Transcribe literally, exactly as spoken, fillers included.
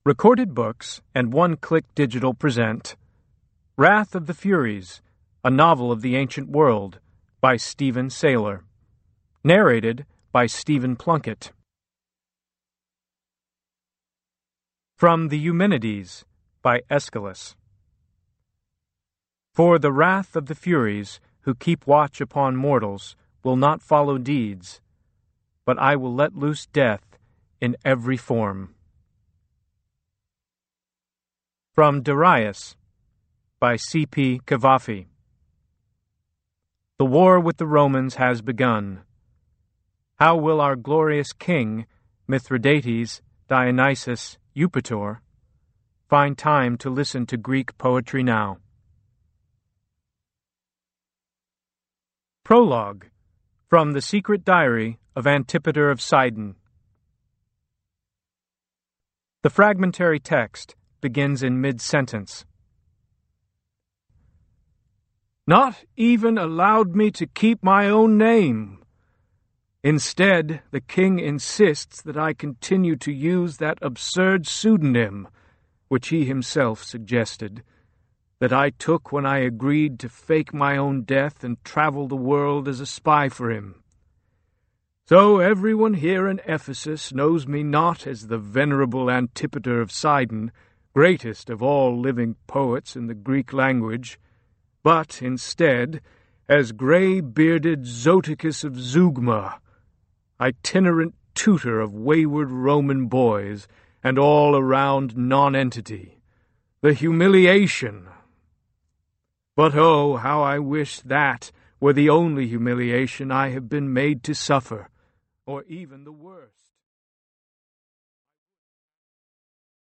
Recorded Books and One Click Digital present Wrath of the Furies, a novel of the ancient world, by Stephen Saylor. Narrated by Stephen Plunkett. From the Eumenides, by Aeschylus. For the wrath of the Furies, who keep watch upon mortals, will not follow deeds, but I will let loose death in every form. From Darius, by C P Cavafy. The war with the Romans has begun. How will our glorious king, Mithridates, Dionysus, Eupator, find time to listen to Greek poetry now? Prologue, from the Secret Diary of Antipater of Sidon. The fragmentary text begins in mid-sentence. Not even allowed me to keep my own name. Instead, the king insists that I continue to use that absurd pseudonym, which he himself suggested, that I took when I agreed to fake my own death and travel the world as a spy for him. So everyone here in Ephesus knows me not as the venerable Antipater of Sidon, greatest of all living poets in the Greek language, but instead as grey-bearded Zoticus of Zeugma, itinerant tutor of wayward Roman boys, and all-around nonentity, the humiliation. But oh, how I wish that were the only humiliation I have been made to suffer, or even the worst.